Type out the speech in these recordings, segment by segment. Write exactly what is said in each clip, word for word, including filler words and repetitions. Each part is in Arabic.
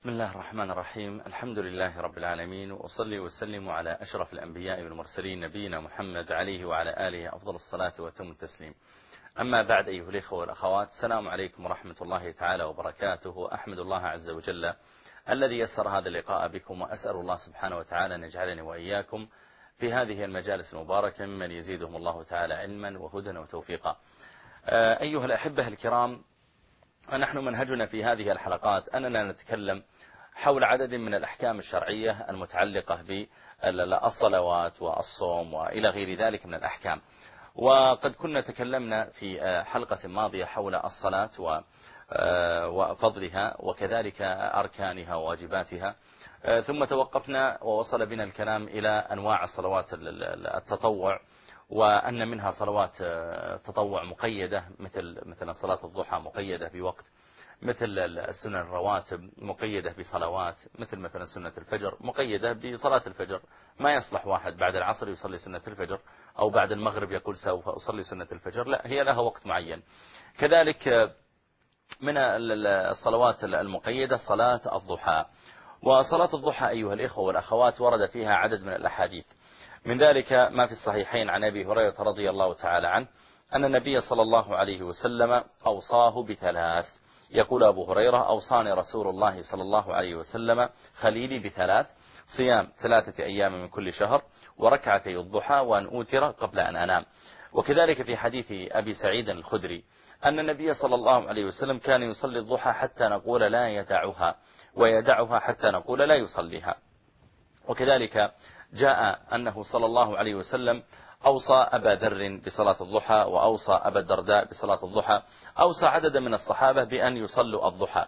بسم الله الرحمن الرحيم. الحمد لله رب العالمين، وأصلي وسلم على أشرف الأنبياء والمرسلين نبينا محمد عليه وعلى آله أفضل الصلاة وتم التسليم. أما بعد، أيها الإخوة والأخوات، السلام عليكم ورحمة الله تعالى وبركاته. أحمد الله عز وجل الذي يسر هذا اللقاء بكم، وأسأل الله سبحانه وتعالى أن يجعلني وإياكم في هذه المجالس المباركة ممن يزيدهم الله تعالى علما وهدى وتوفيقا. أيها الأحبة الكرام، نحن منهجنا في هذه الحلقات أننا نتكلم حول عدد من الأحكام الشرعية المتعلقة بالصلوات والصوم وإلى غير ذلك من الأحكام. وقد كنا تكلمنا في حلقة ماضية حول الصلاة وفضلها وكذلك أركانها وواجباتها، ثم توقفنا ووصل بنا الكلام إلى أنواع الصلوات التطوع، وأن منها صلوات تطوع مقيدة مثل مثل صلاة الضحى مقيدة بوقت، مثل السنن الرواتب مقيدة بصلوات، مثل مثلا سنة الفجر مقيدة بصلاة الفجر. ما يصلح واحد بعد العصر يصلي سنة الفجر، أو بعد المغرب يقول سوف أصلي سنة الفجر، لا، هي لها وقت معين. كذلك من الصلوات المقيدة صلاة الضحى. وصلاة الضحى أيها الإخوة والأخوات ورد فيها عدد من الأحاديث، من ذلك ما في الصحيحين عن أبي هريرة رضي الله تعالى عنه أن النبي صلى الله عليه وسلم أوصاه بثلاث. يقول أبو هريرة: أوصاني رسول الله صلى الله عليه وسلم خليلي بثلاث: صيام ثلاثة أيام من كل شهر، وركعتي الضحى، وأن أوتر قبل أن أنام. وكذلك في حديث أبي سعيد الخدري أن النبي صلى الله عليه وسلم كان يصلي الضحى حتى نقول لا يدعها، ويدعها حتى نقول لا يصليها. وكذلك جاء أنه صلى الله عليه وسلم أوصى أبا ذر بصلاة الضحى، وأوصى أبا الدرداء بصلاة الضحى، أوصى عددا من الصحابة بأن يصلوا الضحى.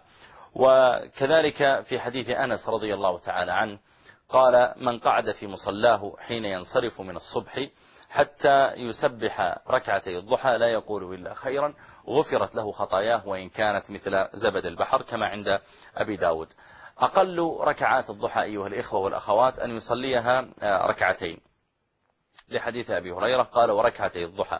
وكذلك في حديث أنس رضي الله تعالى عنه قال: من قعد في مصلاه حين ينصرف من الصبح حتى يسبح ركعتي الضحى لا يقول إلا خيرا غفرت له خطاياه وإن كانت مثل زبد البحر، كما عند أبي داود. أقل ركعات الضحى أيها الإخوة والأخوات أن يصليها ركعتين، لحديث أبي هريرة قال: وركعتي الضحى.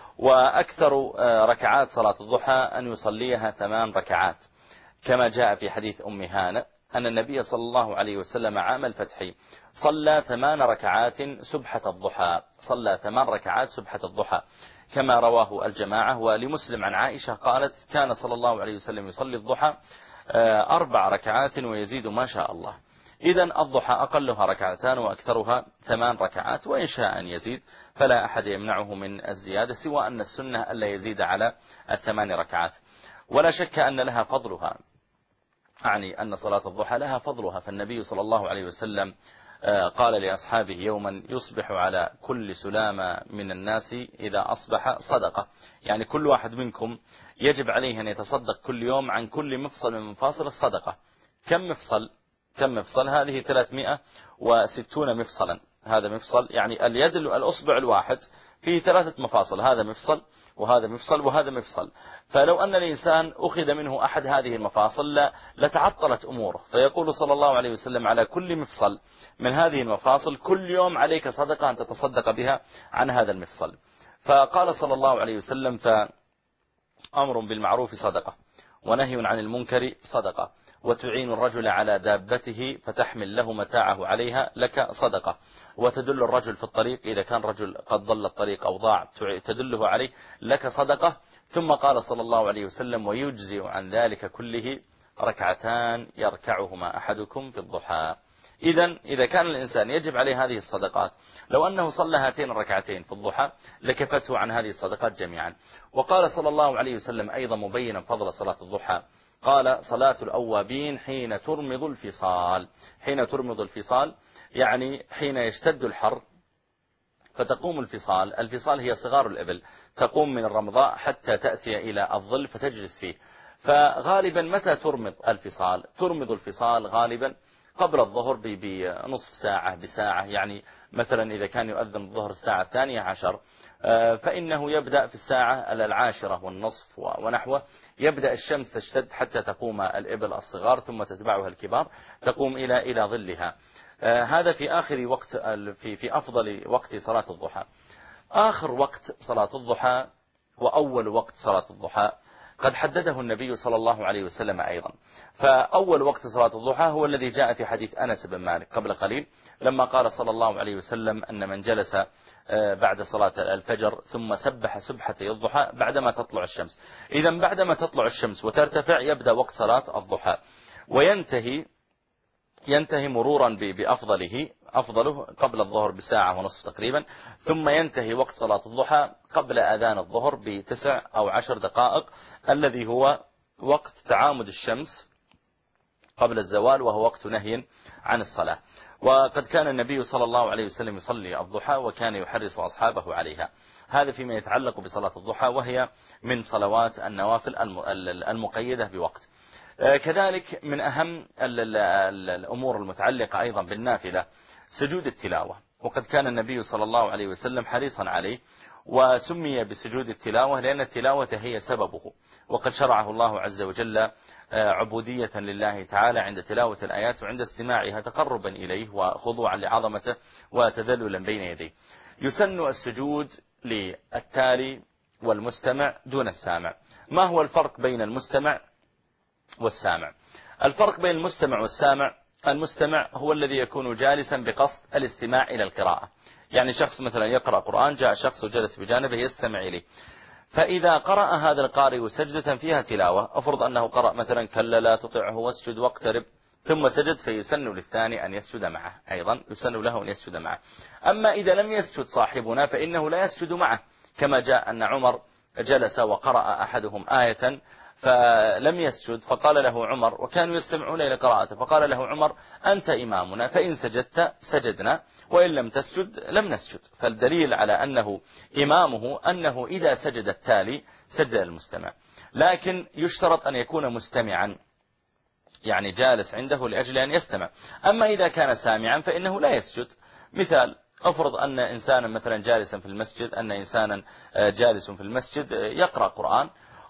وأكثر ركعات صلاة الضحى أن يصليها ثمان ركعات، كما جاء في حديث أم هانة أن النبي صلى الله عليه وسلم عام الفتح صلى ثمان ركعات سبحة الضحى، صلى ثمان ركعات سبحة الضحى، كما رواه الجماعة. ولمسلم عن عائشة قالت: كان صلى الله عليه وسلم يصلي الضحى أربع ركعات ويزيد ما شاء الله. إذن الضحى أقلها ركعتان وأكثرها ثمان ركعات، وإن شاء أن يزيد فلا أحد يمنعه من الزيادة، سوى أن السنة ألا يزيد على الثمان ركعات. ولا شك أن لها فضلها، أعني أن صلاة الضحى لها فضلها. فالنبي صلى الله عليه وسلم قال لأصحابه يوما: يصبح على كل سلامة من الناس إذا أصبح صدقة، يعني كل واحد منكم يجب عليه أن يتصدق كل يوم عن كل مفصل من مفاصل الصدقة. كم مفصل؟ كم مفصل؟ هذه ثلاثمائة وستون مفصلا. هذا مفصل يعني اليد الأصبع الواحد فيه ثلاثة مفاصل، هذا مفصل وهذا مفصل وهذا مفصل. فلو أن الإنسان أخذ منه أحد هذه المفاصل لتعطلت أموره. فيقول صلى الله عليه وسلم: على كل مفصل من هذه المفاصل كل يوم عليك صدقة أن تتصدق بها عن هذا المفصل. فقال صلى الله عليه وسلم: فأمر بالمعروف صدقة، ونهي عن المنكر صدقة، وتعين الرجل على دابته فتحمل له متاعه عليها لك صدقة، وتدل الرجل في الطريق إذا كان رجل قد ضل الطريق أو ضاع تدله عليه لك صدقة. ثم قال صلى الله عليه وسلم: ويجزئ عن ذلك كله ركعتان يركعهما أحدكم في الضحى. إذن إذا كان الإنسان يجب عليه هذه الصدقات، لو أنه صلى هاتين الركعتين في الضحى لكفته عن هذه الصدقات جميعا. وقال صلى الله عليه وسلم أيضا مبينا فضل صلاة الضحى قال: صلاة الأوابين حين ترمض الفصال. حين ترمض الفصال يعني حين يشتد الحر فتقوم الفصال. الفصال هي صغار الإبل، تقوم من الرمضاء حتى تأتي إلى الظل فتجلس فيه. فغالبا متى ترمض الفصال؟ ترمض الفصال غالبا قبل الظهر بنصف ساعة بساعة، يعني مثلا إذا كان يؤذن الظهر الساعة الثانية عشر فإنه يبدأ في الساعة العاشرة والنصف ونحوه، يبدأ الشمس تشتد حتى تقوم الإبل الصغار، ثم تتبعها الكبار تقوم إلى إلى ظلها. هذا في آخر وقت في في أفضل وقت صلاة الضحى. آخر وقت صلاة الضحى وأول وقت صلاة الضحى قد حدده النبي صلى الله عليه وسلم أيضا. فأول وقت صلاة الضحى هو الذي جاء في حديث أنس بن مالك قبل قليل لما قال صلى الله عليه وسلم أن من جلس بعد صلاة الفجر ثم سبح سبحتي الضحى بعدما تطلع الشمس. إذا بعدما تطلع الشمس وترتفع يبدأ وقت صلاة الضحى وينتهي ينتهي مرورا بأفضله أفضله قبل الظهر بساعة ونصف تقريبا، ثم ينتهي وقت صلاة الضحى قبل أذان الظهر بتسع أو عشر دقائق الذي هو وقت تعامد الشمس قبل الزوال، وهو وقت نهي عن الصلاة. وقد كان النبي صلى الله عليه وسلم يصلي الضحى وكان يحرص أصحابه عليها. هذا فيما يتعلق بصلاة الضحى، وهي من صلوات النوافل المقيدة بوقت. كذلك من أهم الأمور المتعلقة أيضا بالنافلة سجود التلاوة، وقد كان النبي صلى الله عليه وسلم حريصا عليه، وسمي بسجود التلاوة لأن التلاوة هي سببه، وقد شرعه الله عز وجل عبودية لله تعالى عند تلاوة الآيات وعند استماعها تقربا إليه وخضوعا لعظمته وتذللا بين يديه. يسن السجود للتالي والمستمع دون السامع. ما هو الفرق بين المستمع والسامع؟ الفرق بين المستمع والسامع: المستمع هو الذي يكون جالسا بقصد الاستماع إلى القراءة، يعني شخص مثلا يقرأ قرآن، جاء شخص وجلس بجانبه يستمع إليه، فإذا قرأ هذا القارئ سجدة فيها تلاوة، أفرض أنه قرأ مثلا كلا لا تطعه واسجد واقترب ثم سجد، فيسن للثاني أن يسجد معه، أيضا يسن له أن يسجد معه. أما إذا لم يسجد صاحبنا فإنه لا يسجد معه، كما جاء أن عمر جلس وقرأ أحدهم آية فلم يسجد، فقال له عمر، وكانوا يستمعون إلى قراءته، فقال له عمر: أنت إمامنا، فإن سجدت سجدنا وإن لم تسجد لم نسجد. فالدليل على أنه إمامه أنه إذا سجد التالي سجد المستمع، لكن يشترط أن يكون مستمعا، يعني جالس عنده لأجل أن يستمع. أما إذا كان سامعا فإنه لا يسجد. مثال: أفرض أن إنسانا مثلا جالسا في المسجد أن إنسانا جالس في المسجد يقرأ قرآن،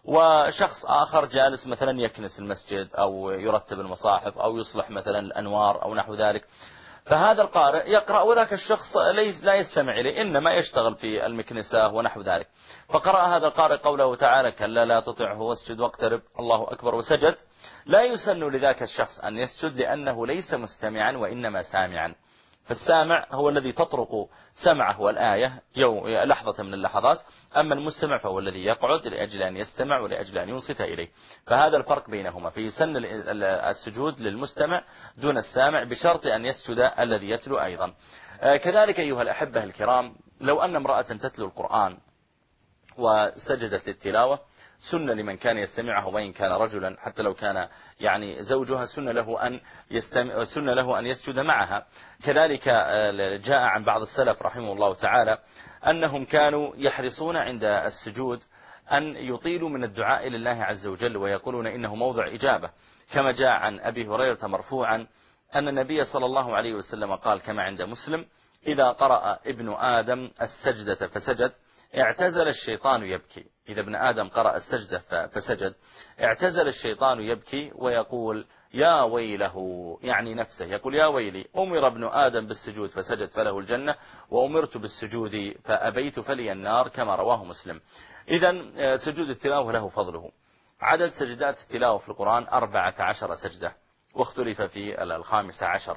وشخص آخر جالس مثلا يكنس المسجد أو يرتب المصاحف أو يصلح مثلا الأنوار أو نحو ذلك، فهذا القارئ يقرأ وذاك الشخص ليس لا يستمع إليه، إنما يشتغل في المكنسة ونحو ذلك. فقرأ هذا القارئ قوله تعالى: كلا لا تطعه واسجد واقترب، الله أكبر، وسجد، لا يسن لذاك الشخص أن يسجد لأنه ليس مستمعا وإنما سامعا. فالسامع هو الذي تطرق سمعه الآية يوم لحظة من اللحظات، أما المستمع فهو الذي يقعد لأجل أن يستمع ولأجل أن ينصت إليه. فهذا الفرق بينهما، فيسن السجود للمستمع دون السامع بشرط أن يسجد الذي يتلو أيضا. كذلك أيها الأحبة الكرام، لو أن امرأة تتلو القرآن وسجدت للتلاوة سن لمن كان يستمعه وإن كان رجلا، حتى لو كان يعني زوجها سن له أن يستمع، سن له أن يسجد معها. كذلك جاء عن بعض السلف رحمه الله تعالى أنهم كانوا يحرصون عند السجود أن يطيلوا من الدعاء لله عز وجل، ويقولون إنه موضع إجابة، كما جاء عن أبي هريرة مرفوعا أن النبي صلى الله عليه وسلم قال كما عند مسلم: إذا قرأ ابن آدم السجدة فسجد اعتزل الشيطان يبكي. إذا ابن آدم قرأ السجدة فسجد اعتزل الشيطان يبكي ويقول: يا ويله، يعني نفسه، يقول: يا ويلي، أمر ابن آدم بالسجود فسجد فله الجنة، وأمرت بالسجود فأبيت فلي النار، كما رواه مسلم. إذن سجود التلاوة له فضله. عدد سجدات التلاوة في القرآن أربعة عشر سجدة، واختلف في الخامسة عشر.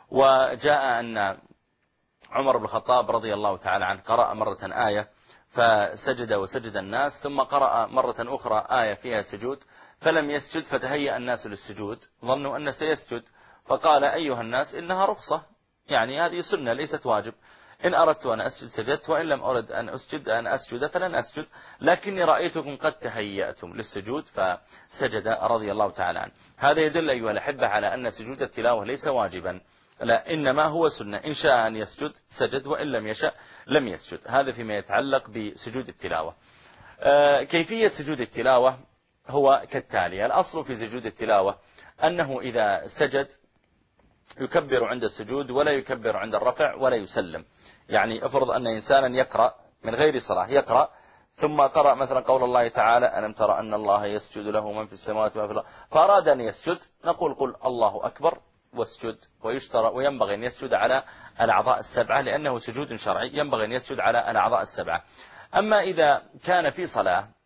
وجاء أن عمر بن الخطاب رضي الله تعالى عنه قرأ مرة آية فسجد وسجد الناس، ثم قرأ مرة أخرى آية فيها سجود فلم يسجد، فتهيأ الناس للسجود، ظنوا أن سيسجد، فقال: أيها الناس، إنها رخصة، يعني هذه سنة ليست واجب، إن أردت أن أسجد سجدت، وإن لم أرد أن أسجد أن أسجد فلن أسجد، لكني رأيتكم قد تهيأتم للسجود فسجد رضي الله تعالى عنه. هذا يدل أيها الأحبة على أن سجود التلاوة ليس واجبا، لا، إنما هو سنة، إن شاء أن يسجد سجد وإن لم يشاء لم يسجد. هذا فيما يتعلق بسجود التلاوة. كيفية سجود التلاوة هو كالتالي: الأصل في سجود التلاوة أنه إذا سجد يكبر عند السجود ولا يكبر عند الرفع ولا يسلم. يعني افرض أن إنسانا يقرأ من غير صلاة، يقرأ ثم قرأ مثلا قول الله تعالى: ألم ترى أن الله يسجد له من في السماوات وما في الأرض، فأراد أن يسجد، نقول: قل الله أكبر واسجد. ويشترى وينبغي أن يسجد على الأعضاء السبعة، لأنه سجود شرعي ينبغي أن يسجد على الأعضاء السبعة. أما إذا كان في صلاة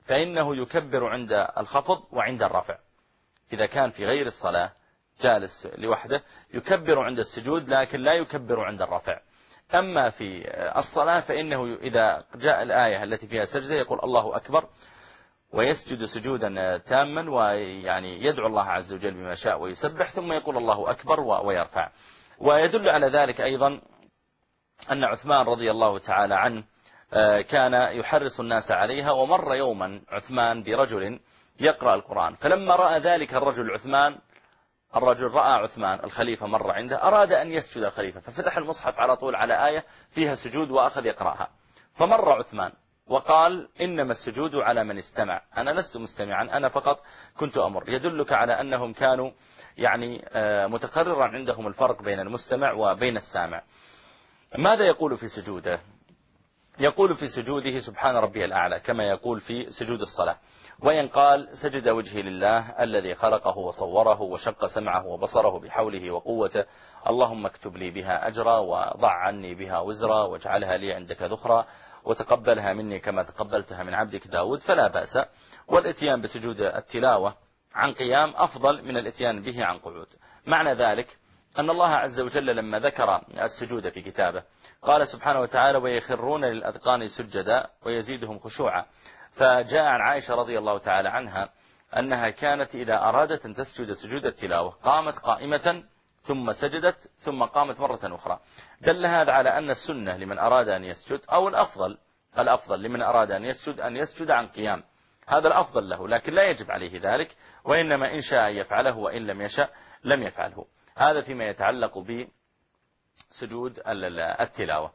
فإنه يكبر عند الخفض وعند الرفع. إذا كان في غير الصلاة جالس لوحده يكبر عند السجود لكن لا يكبر عند الرفع. أما في الصلاة فإنه إذا جاء الآية التي فيها سجدة يقول الله أكبر ويسجد سجودا تاما، ويعني يدعو الله عز وجل بما شاء ويسبح، ثم يقول الله أكبر ويرفع. ويدل على ذلك أيضا أن عثمان رضي الله تعالى عنه كان يحرص الناس عليها، ومر يوما عثمان برجل يقرأ القرآن، فلما رأى ذلك الرجل عثمان الرجل رأى عثمان الخليفة مر عنده، أراد أن يسجد الخليفة، ففتح المصحف على طول على آية فيها سجود وأخذ يقرأها، فمر عثمان وقال إنما السجود على من استمع، أنا لست مستمعا، أنا فقط كنت أمر. يدلك على أنهم كانوا يعني متقررا عندهم الفرق بين المستمع وبين السامع. ماذا يقول في سجوده؟ يقول في سجوده سبحان ربي الأعلى كما يقول في سجود الصلاة، وإن قال سجد وجهي لله الذي خلقه وصوره وشق سمعه وبصره بحوله وقوته، اللهم اكتب لي بها أجرا وضع عني بها وزرا واجعلها لي عندك ذخرا وتقبلها مني كما تقبلتها من عبدك داود، فلا بأس. والاتيان بسجود التلاوة عن قيام أفضل من الاتيان به عن قعود. معنى ذلك أن الله عز وجل لما ذكر السجود في كتابه قال سبحانه وتعالى ويخرون للأذقان سجدا ويزيدهم خشوعا. فجاء عن عائشة رضي الله تعالى عنها أنها كانت إذا أرادت أن تسجد سجود التلاوة قامت قائمة ثم سجدت ثم قامت مرة أخرى. دل هذا على أن السنة لمن أراد أن يسجد، أو الأفضل الأفضل لمن أراد أن يسجد أن يسجد عن قيام، هذا الأفضل له، لكن لا يجب عليه ذلك، وإنما إن شاء يفعله وإن لم يشاء لم يفعله. هذا فيما يتعلق بسجود التلاوة.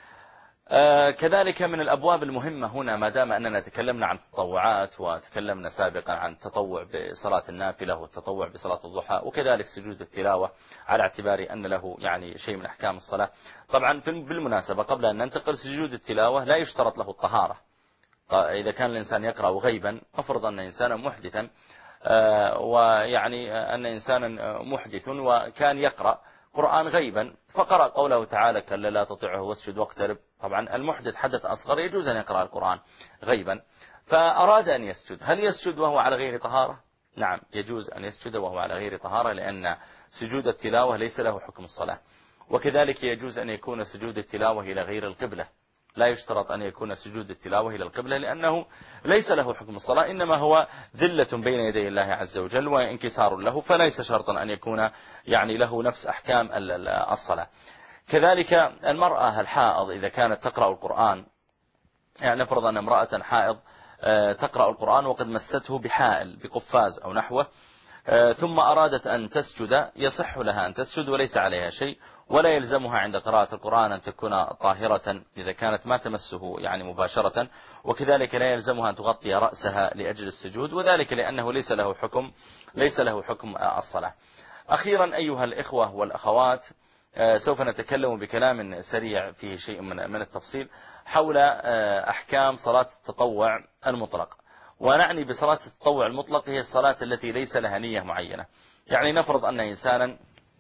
آه كذلك من الأبواب المهمة هنا، ما دام أننا تكلمنا عن التطوعات وتكلمنا سابقا عن التطوع بصلاة النافلة والتطوع بصلاة الضحى، وكذلك سجود التلاوة على اعتبار أن له يعني شيء من أحكام الصلاة. طبعا بالمناسبة قبل أن ننتقل، سجود التلاوة لا يشترط له الطهارة. إذا كان الإنسان يقرأ غيبا، أفرض أن إنسانا محدثا آه ويعني أن إنسانا محدث وكان يقرأ قرآن غيبا فقرأ قوله تعالى كلا لا تطيعه واسجد واقترب، طبعا المحدث حدث أصغر يجوز أن يقرأ القرآن غيبا، فأراد أن يسجد، هل يسجد وهو على غير طهارة؟ نعم يجوز أن يسجد وهو على غير طهارة، لأن سجود التلاوة ليس له حكم الصلاة. وكذلك يجوز أن يكون سجود التلاوة إلى غير القبلة، لا يشترط أن يكون سجود التلاوة إلى القبلة لأنه ليس له حكم الصلاة، إنما هو ذلة بين يدي الله عز وجل وانكسار له، فليس شرطا أن يكون يعني له نفس أحكام الصلاة. كذلك المرأة الحائض إذا كانت تقرأ القرآن، يعني نفرض أن امرأة حائض تقرأ القرآن وقد مسته بحائل بقفاز أو نحوه، ثم أرادت أن تسجد، يصح لها أن تسجد وليس عليها شيء، ولا يلزمها عند قراءة القرآن أن تكون طاهرة إذا كانت ما تمسه يعني مباشرة، وكذلك لا يلزمها أن تغطي رأسها لأجل السجود، وذلك لأنه ليس له حكم ليس له حكم الصلاة. أخيرا أيها الإخوة والأخوات، سوف نتكلم بكلام سريع فيه شيء من التفصيل حول أحكام صلاة التطوع المطلق. ونعني بصلاة التطوع المطلق هي الصلاة التي ليس لها نية معينة. يعني نفرض أن إنسانا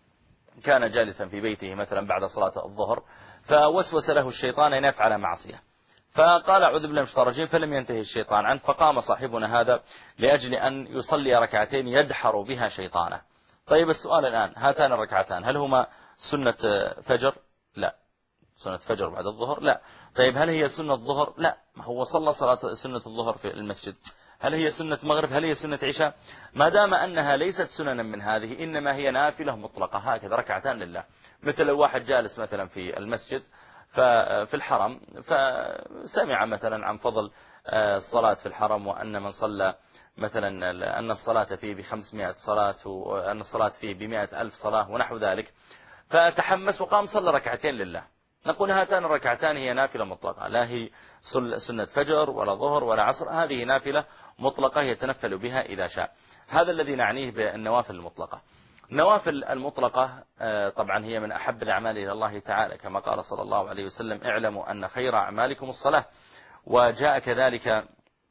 كان جالسا في بيته مثلا بعد صلاة الظهر، فوسوس له الشيطان أن يفعل معصية، فقال أعوذ بالله من الشيطان الرجيم، فلم ينتهي الشيطان عنه، فقام صاحبنا هذا لأجل أن يصلي ركعتين يدحر بها شيطانه. طيب السؤال الآن، هاتان الركعتان هل هما سنة فجر؟ لا. سنة فجر بعد الظهر؟ لا. طيب هل هي سنة الظهر؟ لا. هو صلى صلاة سنة الظهر في المسجد. هل هي سنة مغرب؟ هل هي سنة عشاء؟ ما دام أنها ليست سننا من هذه، إنما هي نافلة مطلقة هكذا ركعتان لله. مثل لو واحد جالس مثلا في المسجد في الحرم، فسمع مثلا عن فضل الصلاة في الحرم، وأن من صلى مثلا أن الصلاة فيه بخمسمائة صلاة، وأن الصلاة فيه بمائة ألف صلاة ونحو ذلك، فتحمس وقام صلى ركعتين لله. نقول هاتان الركعتان هي نافلة مطلقة، لا هي سنة فجر ولا ظهر ولا عصر، هذه نافلة مطلقة يتنفل بها إذا شاء. هذا الذي نعنيه بالنوافل المطلقة. النوافل المطلقة طبعا هي من أحب الأعمال إلى الله تعالى، كما قال صلى الله عليه وسلم اعلموا أن خير أعمالكم الصلاة. وجاء كذلك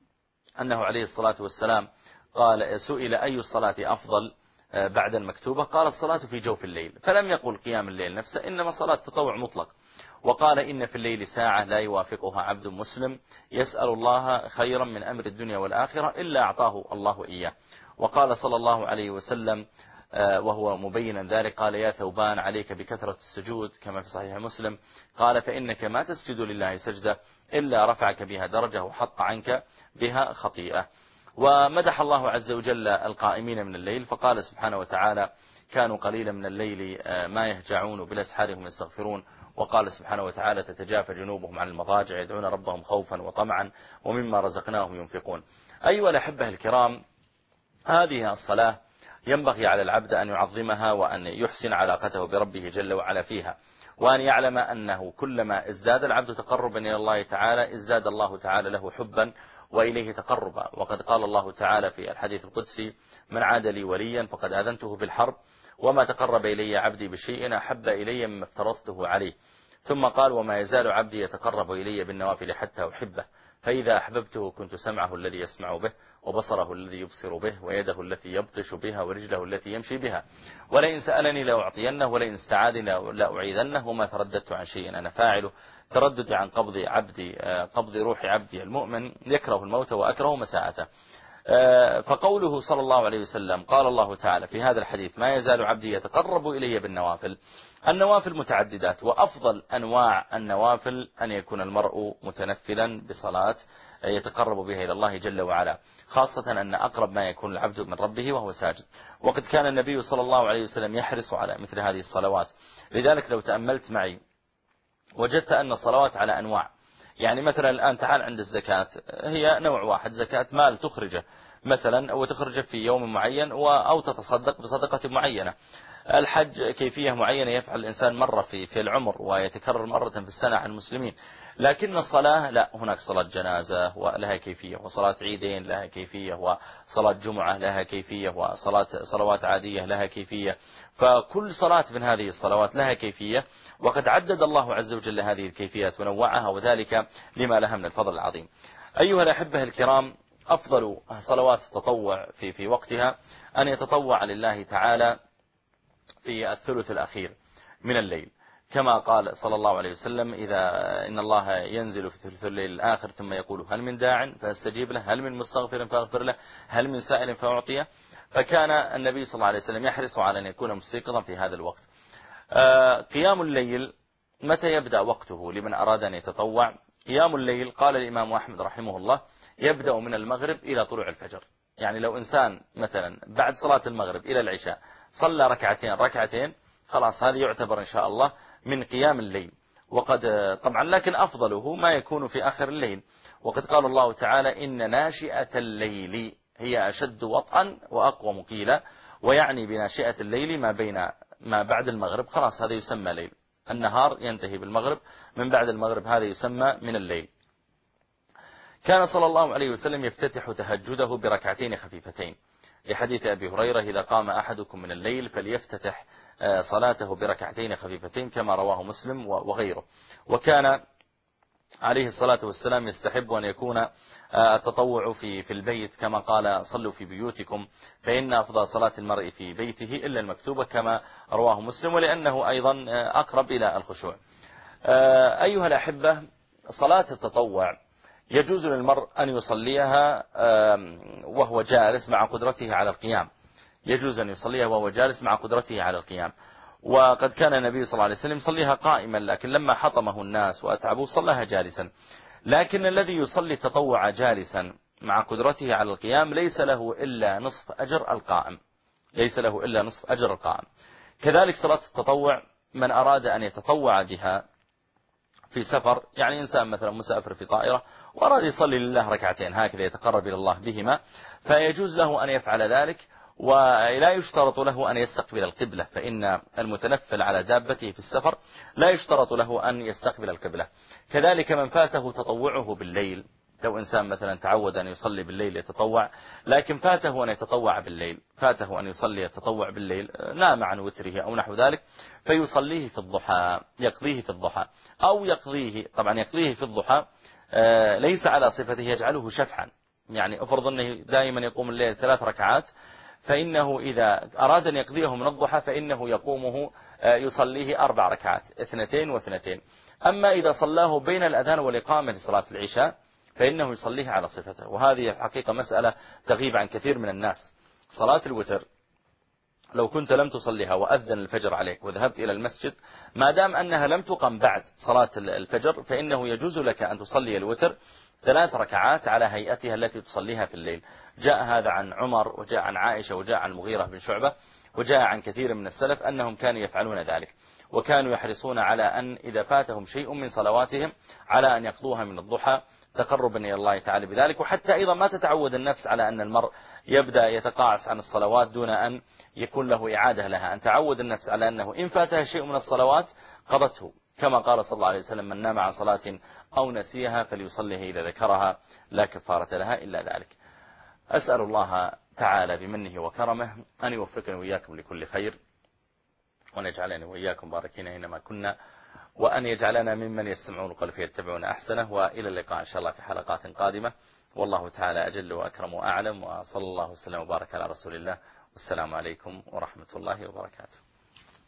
أنه عليه الصلاة والسلام قال سئل أي الصلاة أفضل بعد المكتوبة، قال الصلاة في جوف الليل، فلم يقل قيام الليل نفسه، إنما صلاة تطوع مطلق. وقال إن في الليل ساعة لا يوافقها عبد مسلم يسأل الله خيرا من أمر الدنيا والآخرة إلا أعطاه الله إياه. وقال صلى الله عليه وسلم وهو مبينا ذلك قال يا ثوبان عليك بكثرة السجود كما في صحيح مسلم، قال فإنك ما تسجد لله سجدة إلا رفعك بها درجة وحط عنك بها خطيئة. ومدح الله عز وجل القائمين من الليل فقال سبحانه وتعالى كانوا قليلا من الليل ما يهجعون بالأسحار هم يستغفرون. وقال سبحانه وتعالى تتجافى جنوبهم عن المضاجع يدعون ربهم خوفا وطمعا ومما رزقناهم ينفقون. أيها الأحبة الكرام، هذه الصلاة ينبغي على العبد أن يعظمها وأن يحسن علاقته بربه جل وعلا فيها، وأن يعلم أنه كلما ازداد العبد تقربا إلى الله تعالى ازداد الله تعالى له حبا وإليه تقربا. وقد قال الله تعالى في الحديث القدسي من عاد لي وليا فقد آذنته بالحرب وما تقرب إلي عبدي بشيء أحب إلي مما افترضته عليه. ثم قال وما يزال عبدي يتقرب إلي بالنوافل حتى أحبه، فإذا أحببته كنت سمعه الذي يسمع به وبصره الذي يبصر به ويده التي يبطش بها ورجله التي يمشي بها، ولئن سألني لأعطينه ولئن استعاذني لأعيذنه وما ترددت عن شيء أنا فاعله. ترددي عن قبض عبدي قبض روح عبدي المؤمن يكره الموت وأكره مساءته. فقوله صلى الله عليه وسلم قال الله تعالى في هذا الحديث ما يزال عبدي يتقرب إلي بالنوافل. النوافل متعددات، وأفضل أنواع النوافل أن يكون المرء متنفلا بصلاة يتقرب بها إلى الله جل وعلا، خاصة أن أقرب ما يكون العبد من ربه وهو ساجد. وقد كان النبي صلى الله عليه وسلم يحرص على مثل هذه الصلوات. لذلك لو تأملت معي وجدت أن الصلوات على أنواع. يعني مثلا الآن تعال عند الزكاة، هي نوع واحد، زكاة مال تخرجه مثلا وتخرجه في يوم معين أو تتصدق بصدقة معينة. الحج كيفية معينة يفعل الإنسان مرة في في العمر ويتكرر مرة في السنة عن المسلمين. لكن الصلاة لا، هناك صلاة جنازة ولها كيفية، وصلاة عيدين لها كيفية، وصلاة جمعة لها كيفية، وصلاة صلوات عادية لها كيفية. فكل صلاة من هذه الصلوات لها كيفية، وقد عدد الله عز وجل هذه الكيفيات ونوعها، وذلك لما لها من الفضل العظيم. أيها الأحبة الكرام، أفضل صلوات التطوع في في وقتها أن يتطوع لله تعالى في الثلث الأخير من الليل، كما قال صلى الله عليه وسلم إذا إن الله ينزل في ثلث الليل الآخر ثم يقول هل من داع فاستجيب له، هل من مستغفر فاغفر له، هل من سائل فأعطيه. فكان النبي صلى الله عليه وسلم يحرص على أن يكون مستيقظا في هذا الوقت. قيام الليل متى يبدأ وقته لمن أراد أن يتطوع؟ قيام الليل قال الإمام أحمد رحمه الله يبدأ من المغرب إلى طلوع الفجر. يعني لو إنسان مثلا بعد صلاة المغرب إلى العشاء صلى ركعتين ركعتين خلاص هذا يعتبر إن شاء الله من قيام الليل. وقد طبعا لكن أفضله ما يكون في آخر الليل. وقد قال الله تعالى إن ناشئة الليل هي أشد وطئا وأقوى مقيلا، ويعني بناشئة الليل ما بين ما بعد المغرب، خلاص هذا يسمى ليل. النهار ينتهي بالمغرب، من بعد المغرب هذا يسمى من الليل. كان صلى الله عليه وسلم يفتتح تهجده بركعتين خفيفتين، لحديث أبي هريرة إذا قام أحدكم من الليل فليفتتح صلاته بركعتين خفيفتين كما رواه مسلم وغيره. وكان عليه الصلاة والسلام يستحب أن يكون التطوع في في البيت، كما قال صلوا في بيوتكم فإن أفضل صلاة المرء في بيته إلا المكتوبة كما رواه مسلم، ولأنه أيضا أقرب إلى الخشوع. أيها الأحبة، صلاة التطوع يجوز للمرء أن يصليها وهو جالس مع قدرته على القيام، يجوز أن يصليها وهو جالس مع قدرته على القيام. وقد كان النبي صلى الله عليه وسلم يصليها قائما، لكن لما حطمه الناس وأتعبوه صلىها جالسا. لكن الذي يصلي التطوع جالسا مع قدرته على القيام ليس له إلا نصف أجر القائم، ليس له إلا نصف أجر القائم. كذلك صلاة التطوع من أراد أن يتطوع بها في سفر، يعني إنسان مثلا مسافر في طائرة وأراد يصلي لله ركعتين هكذا يتقرب إلى الله بهما، فيجوز له أن يفعل ذلك، ولا يشترط له أن يستقبل القبلة، فإن المتنفل على دابته في السفر لا يشترط له أن يستقبل القبلة. كذلك من فاته تطوعه بالليل، لو إنسان مثلا تعود أن يصلي بالليل يتطوع، لكن فاته أن يتطوع بالليل، فاته أن يصلي يتطوع بالليل، نام عن وتره أو نحو ذلك، فيصليه في الضحى، يقضيه في الضحى، أو يقضيه طبعا يقضيه في الضحى ليس على صفته يجعله شفعا. يعني أفرض أنه دائما يقوم الليل ثلاث ركعات، فإنه إذا أراد أن يقضيه من الضحى فإنه يقومه يصليه أربع ركعات اثنتين واثنتين. أما إذا صلاه بين الأذان والإقامة لصلاة العشاء فإنه يصليه على صفته. وهذه حقيقة مسألة تغيب عن كثير من الناس. صلاة الوتر لو كنت لم تصليها وأذن الفجر عليك وذهبت إلى المسجد، ما دام أنها لم تقم بعد صلاة الفجر فإنه يجوز لك أن تصلي الوتر ثلاث ركعات على هيئتها التي تصليها في الليل. جاء هذا عن عمر وجاء عن عائشة وجاء عن المغيرة بن شعبة وجاء عن كثير من السلف أنهم كانوا يفعلون ذلك، وكانوا يحرصون على أن إذا فاتهم شيء من صلواتهم على أن يقضوها من الضحى تقربا إلى الله تعالى بذلك. وحتى أيضا ما تتعود النفس على أن المرء يبدأ يتقاعس عن الصلوات دون أن يكون له إعادة لها، أن تعود النفس على أنه إن فاتها شيء من الصلوات قضته، كما قال صلى الله عليه وسلم: من نام عن صلاة أو نسيها فليصليها إذا ذكرها لا كفارة لها إلا ذلك. أسأل الله تعالى بمنه وكرمه أن يوفقني وإياكم لكل خير، وأن يجعلني وإياكم باركين أينما كنا، وأن يجعلنا ممن يستمعون القول فيتبعون أحسنه. وإلى اللقاء إن شاء الله في حلقات قادمة، والله تعالى أجل وأكرم وأعلم، وصلى الله وسلم وبارك على رسول الله، والسلام عليكم ورحمة الله وبركاته.